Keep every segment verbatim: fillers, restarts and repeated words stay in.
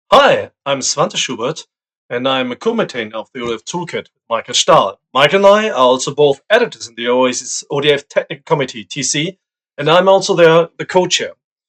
Hi, I'm Svante Schubert, and I'm a co-maintainer of the O D F Toolkit with Michael Stahl. Michael and I are also both editors in the Oasis O D F Technical Committee, T C, and I'm also the, the co-chair.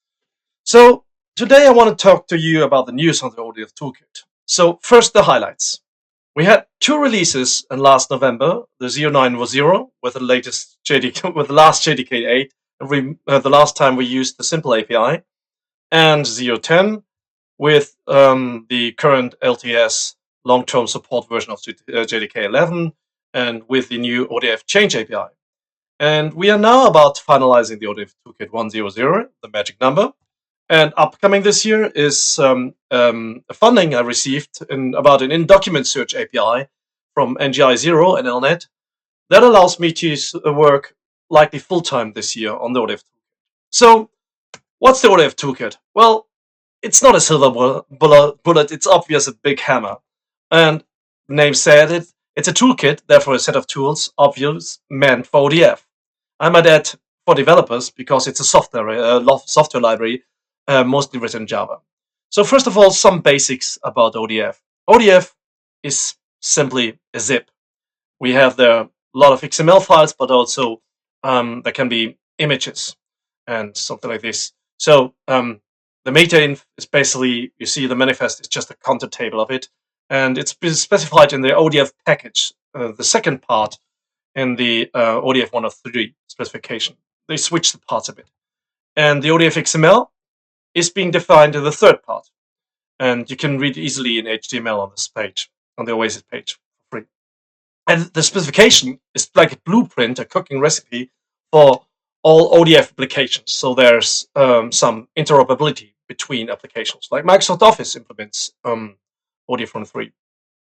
So today I want to talk to you about the news on the O D F Toolkit. So first, the highlights. We had two releases in last November: the zero nine was zero with the latest J D K, with the last J D K eight, and we, uh, the last time we used the simple A P I, and zero ten with um, the current L T S long-term support version of J D K eleven and with the new O D F Change A P I. And we are now about finalizing the O D F Toolkit one hundred, the magic number. And upcoming this year is um, um, a funding I received in, about an in-document search A P I from N G I zero and L net that allows me to work likely full-time this year on the O D F Toolkit. So what's the O D F Toolkit? Well, it's not a silver bullet, it's obvious a big hammer. And the name said it, it's a toolkit, therefore a set of tools, obvious, meant for O D F. I might add for developers because it's a software, uh, software library, uh, mostly written in Java. So first of all, some basics about O D F. O D F is simply a zip. We have there a lot of X M L files, but also um, there can be images and something like this. So um, the meta-inf is basically, you see the manifest is just a content table of it, and it's been specified in the O D F package, uh, the second part in the uh, O D F one oh three specification. They switched the parts a bit. And the O D F X M L is being defined in the third part, and you can read easily in H T M L on this page, on the Oasis page for free. And the specification is like a blueprint, a cooking recipe for all O D F applications. So there's um, some interoperability between applications, like Microsoft Office implements um, O D F one oh three.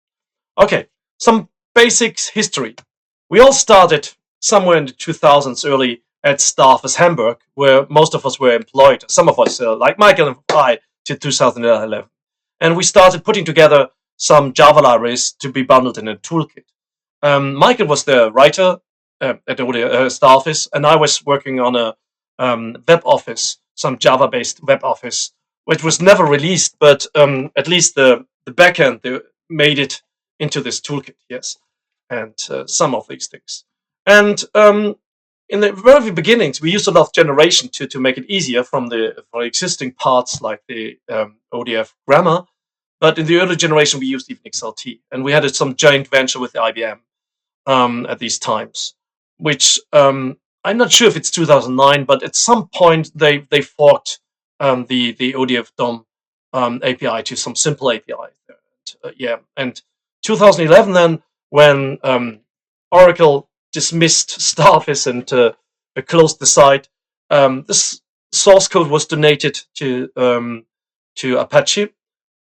Okay, some basics history. We all started somewhere in the two thousands early at Starfus Hamburg, where most of us were employed, some of us, uh, like Michael and I, till two thousand eleven. And we started putting together some Java libraries to be bundled in a toolkit. Um, Michael was the writer uh, at the uh, Starfus, and I was working on a um, web office, some Java-based web office, which was never released, but um, at least the, the backend they made it into this toolkit, yes, and uh, some of these things. And um, in the very beginnings, we used a lot of generation to, to make it easier from the for existing parts like the um, O D F grammar. But in the early generation, we used even X L T, and we had some joint venture with the I B M um, at these times, which um, I'm not sure if it's two thousand nine, but at some point they they forked um, the the O D F D O M um, A P I to some simple A P I. And, uh, yeah, and two thousand eleven then, when um, Oracle dismissed Starfus and uh, closed the site, um, this source code was donated to um, to Apache,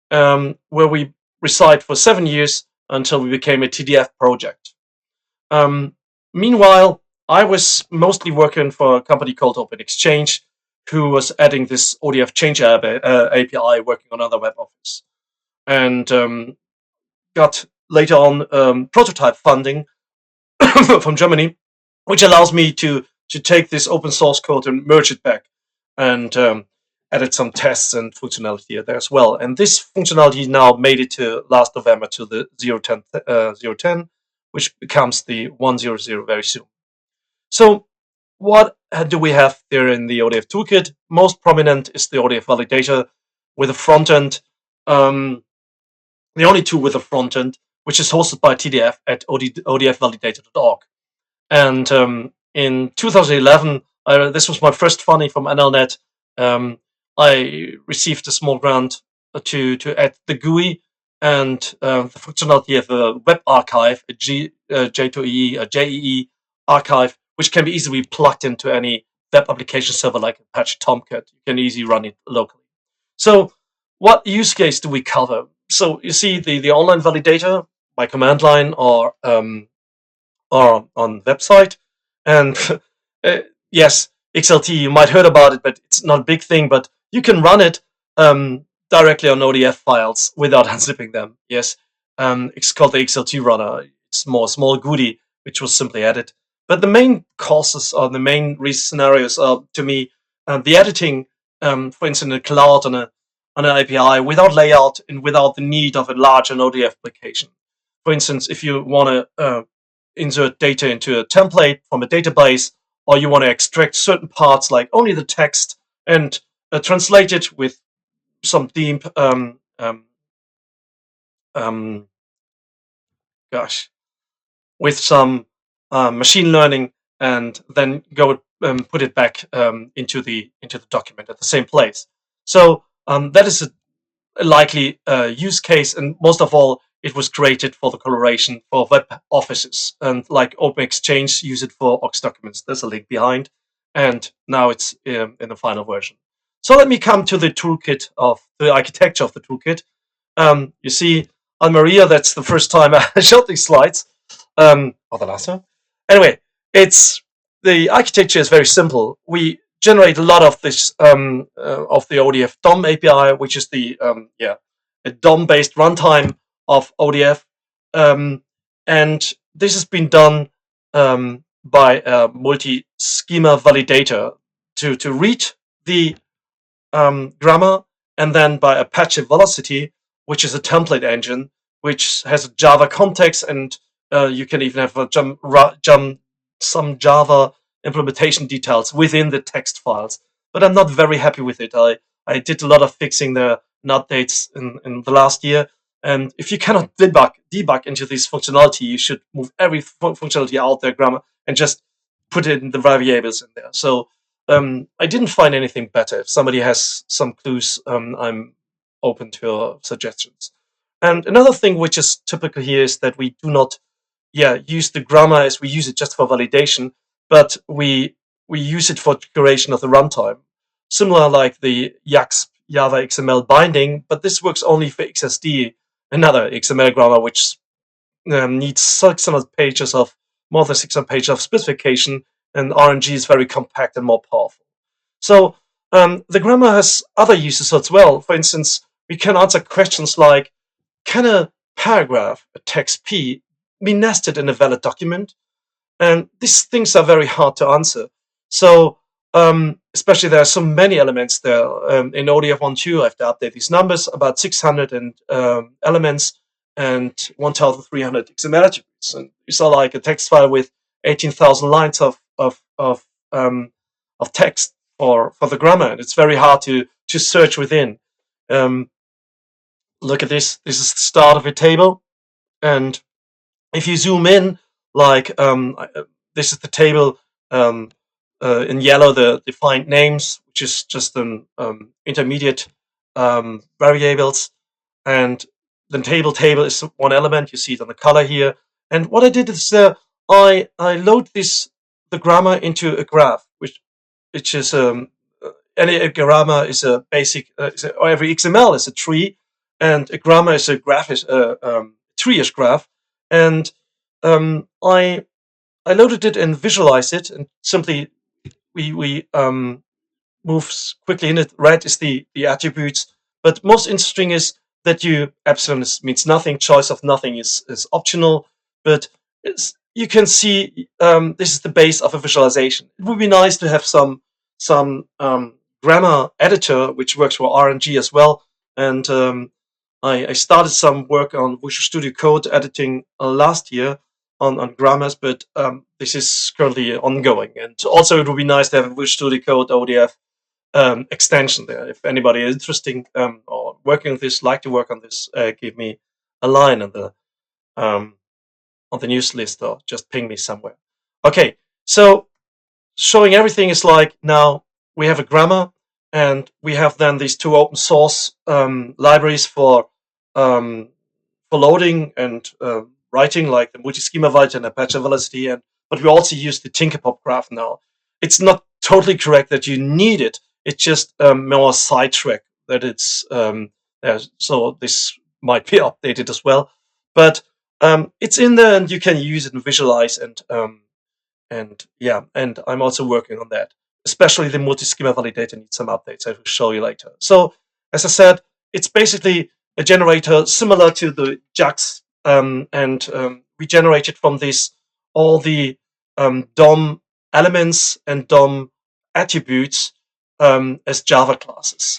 um, where we reside for seven years until we became a T D F project. Um, meanwhile, I was mostly working for a company called Open Exchange, who was adding this O D F Change uh, A P I, working on other web office, and um, got later on um, prototype funding from Germany, which allows me to to take this open source code and merge it back, and um, added some tests and functionality there as well. And this functionality now made it to last November to the zero ten, uh, zero ten, which becomes the one hundred very soon. So what do we have there in the O D F toolkit? Most prominent is the O D F validator with a front end, um, the only tool with a front end, which is hosted by T D F at O D F validator dot org. And um, in two thousand eleven, uh, this was my first funding from N L net. Um, I received a small grant to to add the G U I and uh, the functionality of a web archive, a G, uh, J two E E, a J E E archive, which can be easily plugged into any web application server like Apache Tomcat. You can easily run it locally. So what use case do we cover? So you see the, the online validator by command line or um, or on website. And uh, yes, X L T, you might heard about it, but it's not a big thing, but you can run it um, directly on O D F files without unzipping them. Yes, um, it's called the X L T runner. It's more small goodie, which was simply added. But the main causes or the main scenarios are, to me, um, the editing, um, for instance, in the cloud on a on an A P I without layout and without the need of a large Node application. For instance, if you want to uh, insert data into a template from a database, or you want to extract certain parts like only the text and uh, translate it with some deep um, um, um, gosh, with some uh, machine learning, and then go um, put it back um, into the into the document at the same place. So um, that is a, a likely uh, use case, and most of all, it was created for the collaboration for web offices, and like OpenExchange use it for Ox documents. There's a link behind, and now it's um, in the final version. So let me come to the toolkit of the architecture of the toolkit. Um, you see, Almeria, that's the first time I showed these slides, um, or the last time. Anyway, it's the architecture is very simple. We generate a lot of this um, uh, of the O D F D O M A P I, which is the um, yeah a D O M-based runtime of O D F, um, and this has been done um, by a multi-schema validator to to read the um, grammar, and then by Apache Velocity, which is a template engine, which has a Java context, and uh, you can even have a jump, jump, some Java implementation details within the text files. But I'm not very happy with it. I, I did a lot of fixing there and updates in, in the last year. And if you cannot debug debug into this functionality, you should move every functionality out there, grammar, and just put it in the variables in there. So um, I didn't find anything better. If somebody has some clues, um, I'm open to your suggestions. And another thing which is typical here is that we do not, yeah, use the grammar as we use it just for validation, but we we use it for creation of the runtime. Similar like the YAXP Java X M L binding, but this works only for X S D, another X M L grammar which um, needs six hundred pages of more than six hundred pages of specification, and R N G is very compact and more powerful. So um, the grammar has other uses as well. For instance, we can answer questions like, can a paragraph, a text P, be nested in a valid document? And these things are very hard to answer. So um, especially there are so many elements there. Um, in O D F one point two, I have to update these numbers, about six hundred and, um, elements and one thousand three hundred X M L attributes. And these are like a text file with eighteen thousand lines of of of um, of text for for the grammar. And it's very hard to to search within. Um, look at this. This is the start of a table, and if you zoom in, like um, this is the table um, uh, in yellow, the defined names, which is just an um, intermediate um, variables, and the table table is one element. You see it on the color here. And what I did is uh, I I load this the grammar into a graph, which which is um, any a grammar is a basic, uh, is a, or every X M L is a tree, and a grammar is a graph is a um, tree-ish graph, and um, I I loaded it and visualized it, and simply we we um, move quickly in it. Red is the the attributes, but most interesting is that you epsilon is, means nothing. Choice of nothing is is optional, but it's, you can see um, this is the base of a visualization. It would be nice to have some some um, grammar editor which works for R N G as well, and um, I, I started some work on Visual Studio Code editing uh, last year on, on grammars, but um, this is currently ongoing. And also it would be nice to have a Visual Studio Code O D F um, extension there. If anybody is interested um, or working on this, like to work on this, uh, give me a line on the um, on the news list, or just ping me somewhere. Okay, so showing everything is like, now we have a grammar, and we have then these two open source um, libraries for um, for loading and uh, writing, like the multi-schema validator and Apache Velocity. And but we also use the Tinkerpop graph now. It's not totally correct that you need it. It's just um, more sidetrack that it's um, uh, so this might be updated as well. But um, it's in there, and you can use it and visualize, and um, and yeah, and I'm also working on that. Especially the multi-schema validator needs some updates. I will show you later. So as I said, it's basically a generator similar to the JAX, um, and um, we generated from this all the um, D O M elements and D O M attributes um, as Java classes.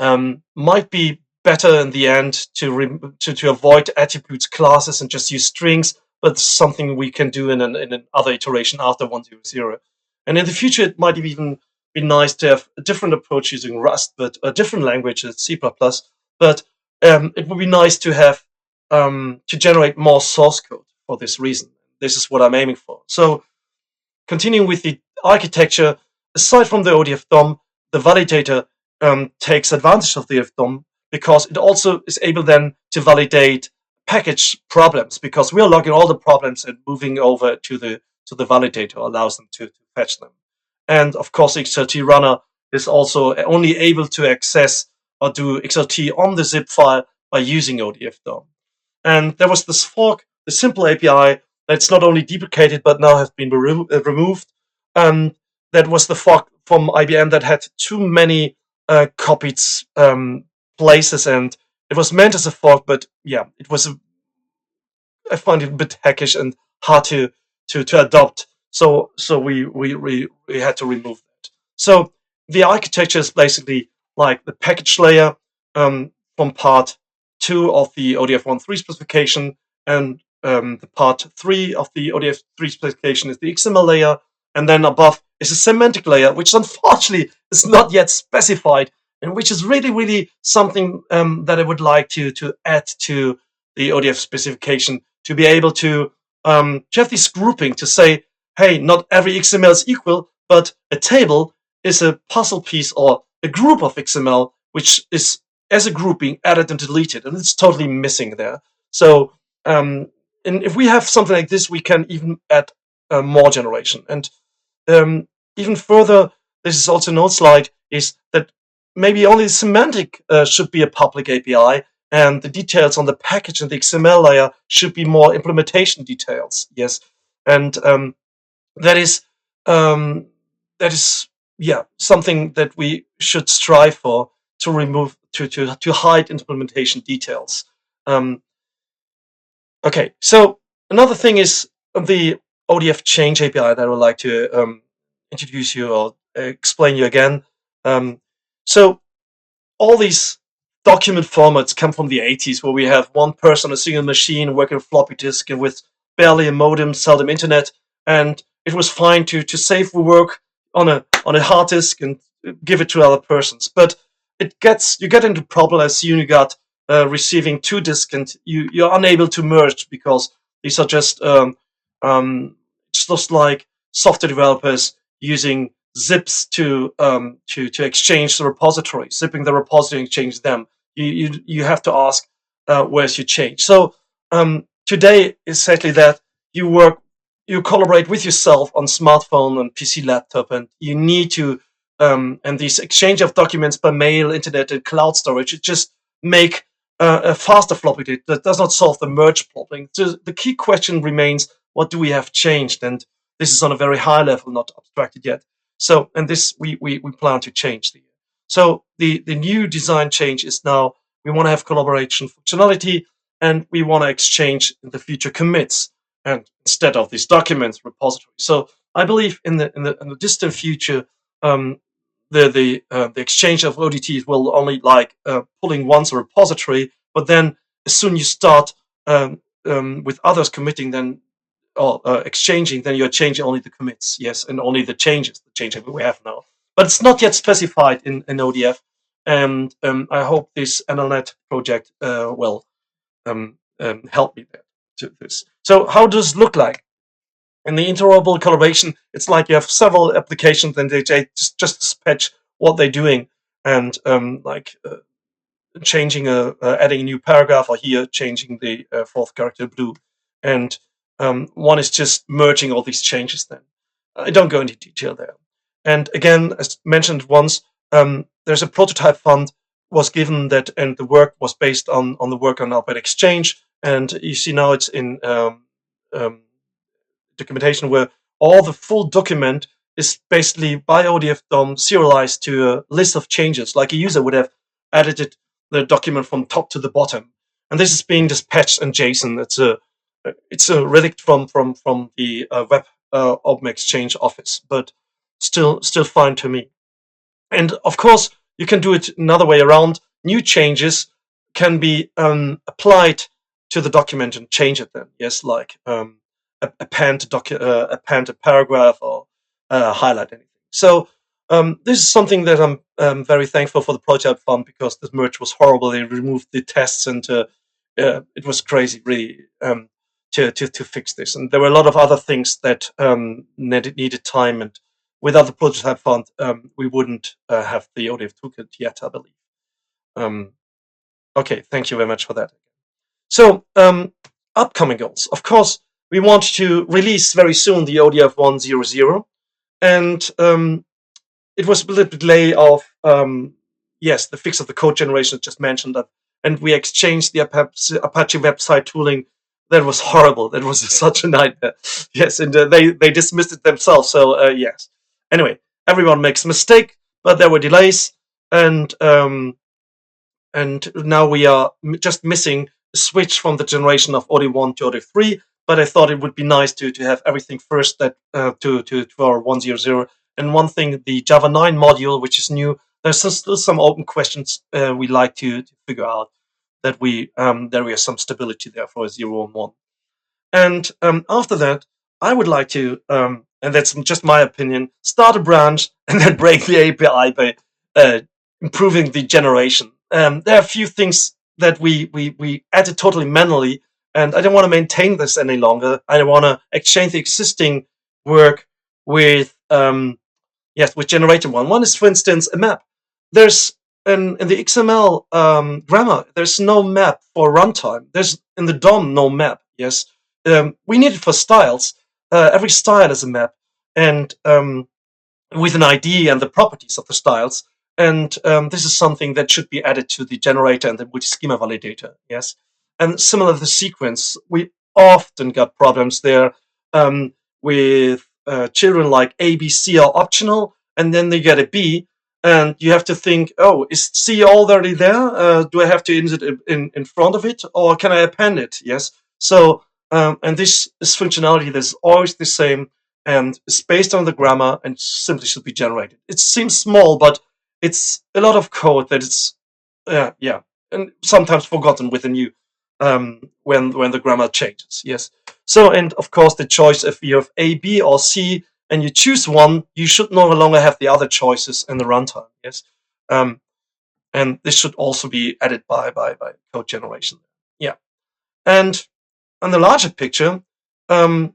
um, might be better in the end to, rem- to to avoid attributes, classes, and just use strings. But it's something we can do in an in another iteration after one point zero zero. And in the future, it might even be nice to have a different approach using Rust, but a different language, C plus plus. But um, it would be nice to have um, to generate more source code for this reason. This is what I'm aiming for. So continuing with the architecture, aside from the O D F D O M, the validator um, takes advantage of the O D F D O M because it also is able then to validate package problems, because we are logging all the problems and moving over to the to the validator allows them to, to fetch them. And of course, X R T runner is also only able to access or do X R T on the zip file by using O D F D O M. And there was this fork, the simple A P I, that's not only deprecated but now has been remo- uh, removed. Um, that was the fork from I B M that had too many uh, copied um, places, and it was meant as a fork, but yeah, it was. A, I find it a bit hackish and hard to to to adopt. So so we we we, we had to remove that. So the architecture is basically like the package layer um, from part two of the O D F one point three specification, and um, the part three of the O D F three specification is the X M L layer, and then above is a semantic layer, which unfortunately is not yet specified, and which is really, really something um, that I would like to to add to the O D F specification, to be able to um, to have this grouping to say, hey, not every X M L is equal, but a table is a puzzle piece or a group of X M L which is as a group being added and deleted, and it's totally missing there. So um, and if we have something like this, we can even add uh, more generation. And um, even further, this is also note slide, is that maybe only semantic uh, should be a public A P I, and the details on the package and the X M L layer should be more implementation details. Yes, and um, that is um, that is yeah something that we should strive for, to remove to to to hide implementation details. Um, okay, so another thing is the O D F change A P I that I would like to um, introduce you or explain you again. Um, so all these document formats come from the eighties, where we have one person on a single machine working a floppy disk and with barely a modem, seldom internet, and it was fine to to save the work on a on a hard disk and give it to other persons. But it gets you get into problem as soon you got uh, receiving two disks, and you you're unable to merge because these are just um, um, it's just like software developers using zips to um, to to exchange the repository, zipping the repository and exchange them. You you you have to ask uh, where's your change. So um, today is exactly that. You work, you collaborate with yourself on smartphone and P C, laptop, and you need to um, and these exchange of documents by mail, internet, and cloud storage. It just make uh, a faster floppy disk. That does not solve the merge problem. So the key question remains: what do we have changed? And this is on a very high level, not abstracted yet. So, and this we, we, we plan to change. The, so the, the new design change is now we want to have collaboration functionality, and we want to exchange the future commits, and instead of these documents repository. So I believe in the in the, in the distant future, um, the the uh, the exchange of O D Ts will only like uh, pulling once a repository, but then as soon you start um, um, with others committing, then or uh, exchanging, then you're changing only the commits, yes, and only the changes, the change that we have now. But it's not yet specified in, in O D F, and um, I hope this N L net project uh, will um, um, help me there to this. So how does it look like? In the interoperable collaboration, it's like you have several applications, and they just, just dispatch what they're doing, and um, like uh, changing a, uh, adding a new paragraph, or here changing the uh, fourth character blue. And um, one is just merging all these changes then. I don't go into detail there. And again, as mentioned once, um, there's a prototype fund was given that, and the work was based on, on the work on Alpine Exchange. And you see now it's in um, um, documentation where all the full document is basically by O D F D O M serialized to a list of changes, like a user would have edited the document from top to the bottom. And this is being dispatched in JSON. It's a it's a relic from from from the uh, web uh, Open Exchange office, but still still fine to me. And of course, you can do it another way around. New changes can be um, applied to the document and change it then. Yes, like um, append, docu- uh, append a paragraph or uh, highlight anything. So um, this is something that I'm um, very thankful for the project fund, because this merge was horrible. They removed the tests, and uh, uh, it was crazy, really, um, to, to to fix this. And there were a lot of other things that um, needed, needed time, and without the prototype fund, um, we wouldn't uh, have the O D F toolkit yet, I believe. Um, okay, thank you very much for that. So, um, upcoming goals. Of course, we want to release very soon the O D F one hundred, and um, it was a little delay of, um, yes, the fix of the code generation I just mentioned that, and we exchanged the Apache website tooling. That was horrible. That was such a nightmare. Yes, and uh, they they dismissed it themselves. So uh, yes. Anyway, everyone makes a mistake, but there were delays, and um, and now we are just missing a switch from the generation of O D one to O D three. But I thought it would be nice to to have everything first that uh, to to to our one hundred. And one thing, the Java nine module, which is new, there's still some open questions uh, we like to, to figure out. That we um, there is some stability there for a zero and one. And um, after that, I would like to, um, and that's just my opinion, start a branch and then break the A P I by uh, improving the generation. Um, there are a few things that we, we, we added totally manually, and I don't want to maintain this any longer. I want to exchange the existing work with, um, yes, with generated one. One is, for instance, a map. There's in, in the X M L um, grammar, there's no map for runtime. There's in the D O M no map. Yes, um, we need it for styles. Uh, every style is a map, and um, with an I D and the properties of the styles. And um, this is something that should be added to the generator and the multi-schema validator. Yes, and similar to the sequence, we often got problems there um, with uh, children like A, B, C are optional, and then they get a B, and you have to think, oh, is C already there? Uh, do I have to insert it in, in front of it, or can I append it? Yes. So, um, and this is functionality that's always the same, and it's based on the grammar and simply should be generated. It seems small, but it's a lot of code that it's, uh, yeah, and sometimes forgotten with the new, um, when when the grammar changes. Yes. So, and of course, the choice, if you have A, B, or C, and you choose one, you should no longer have the other choices in the runtime. Yes. Um, and this should also be added by by by code generation. Yeah. And on the larger picture, um,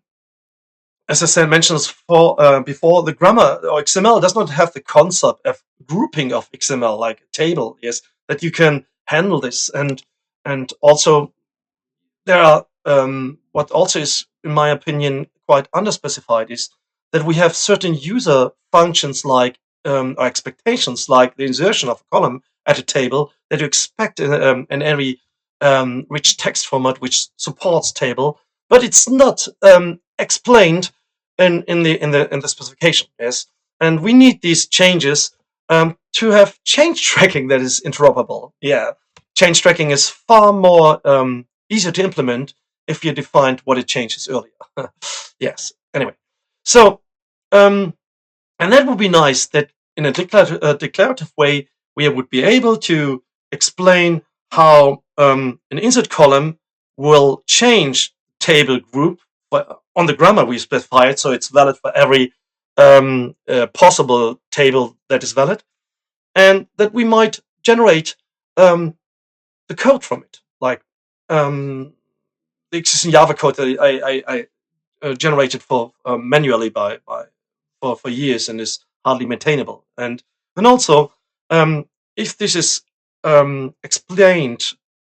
as I said, mentioned for, uh, before, the grammar or X M L does not have the concept of grouping of X M L like a table. Yes, that you can handle this, and and also there are um, what also is, in my opinion, quite underspecified is that we have certain user functions like um, or expectations, like the insertion of a column at a table that you expect in, um, in every um, rich text format which supports table, but it's not um, explained in, in the in the in the specification. Yes, and we need these changes um, to have change tracking that is interoperable. Yeah, change tracking is far more um, easier to implement if you defined what it changes earlier. Yes. Anyway, so um, and that would be nice that in a declarative, uh, declarative way we would be able to explain how um, an insert column will change table group but on the grammar we specify it, so it's valid for every um, uh, possible table that is valid, and that we might generate um, the code from it, like um, the existing Java code that I, I, I uh, generated for uh, manually by, by for, for years and is hardly maintainable. And and also, um, if this is um, explained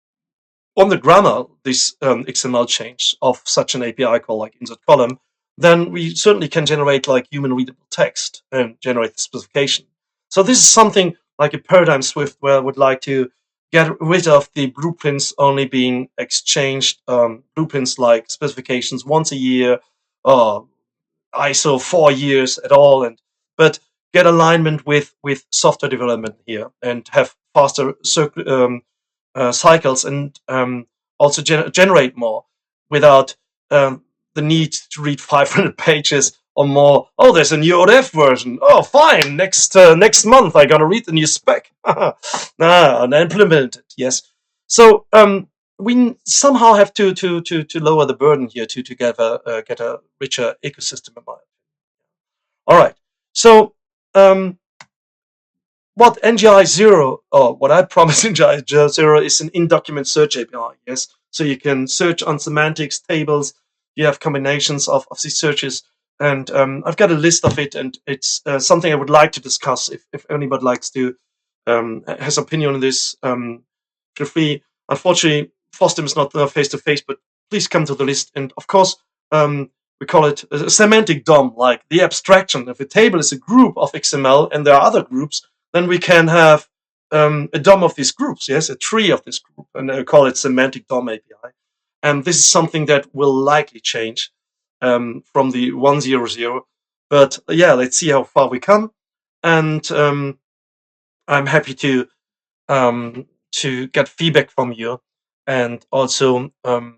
on the grammar, this um, X M L change of such an A P I call like insert column, then we certainly can generate like human readable text and generate the specification. So this is something like a paradigm shift where I would like to get rid of the blueprints only being exchanged, um, blueprints like specifications once a year, or I S O four years at all, and but get alignment with with software development here and have faster circ- um, uh, cycles, and um, also gener- generate more without um, the need to read five hundred pages or more, oh, there's a new O D F version. Oh, fine. Next uh, next month, I'm gonna read the new spec. ah, and implement it. Yes. So um, we somehow have to to to to lower the burden here to to get a uh, get a richer ecosystem in mind. All right. So um, what N G I zero, or what I promise N G I zero, is an in-document search A P I. Yes. So you can search on semantics, tables. You have combinations of, of these searches. And um, I've got a list of it, and it's uh, something I would like to discuss. If, if anybody likes to, um, has opinion on this, um, feel free. Unfortunately, FOSDEM is not face to face, but please come to the list. And of course, um, we call it a semantic D O M, like the abstraction. If a table is a group of X M L and there are other groups, then we can have um, a D O M of these groups, yes, a tree of this group, and I call it semantic D O M A P I. And this is something that will likely change um, from the one zero zero. But yeah, let's see how far we come. And um, I'm happy to um, to get feedback from you, and also um,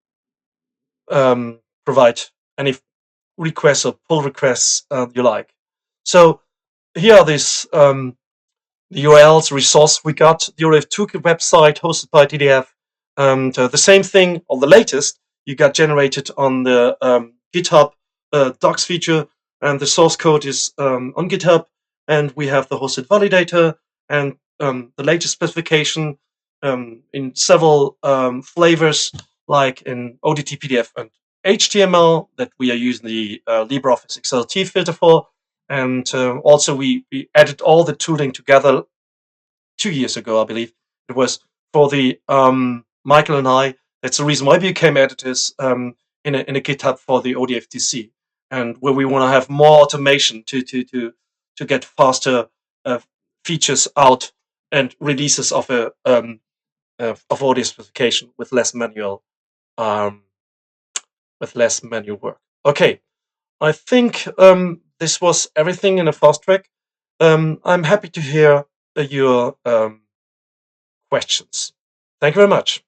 um, provide any requests or pull requests uh, you like. So here are these um, the U R Ls, resource we got, the O D F Toolkit website hosted by T D F, and uh, the same thing, or the latest, you got generated on the um, GitHub uh, docs feature, and the source code is um, on GitHub, and we have the hosted validator, and um, the latest specification um, in several um, flavors, like in O D T, P D F, and H T M L, that we are using the uh, LibreOffice X L T filter for. And uh, also we, we added all the tooling together two years ago, I believe. It was for the um, Michael and I. That's the reason why we became editors um, in, a, in a GitHub for the O D F T C, and where we want to have more automation to to to to get faster uh, features out and releases of a um, uh, of audio specification with less manual um, with less manual work. Okay. I think um, this was everything in a fast track. Um, I'm happy to hear uh, your um, questions. Thank you very much.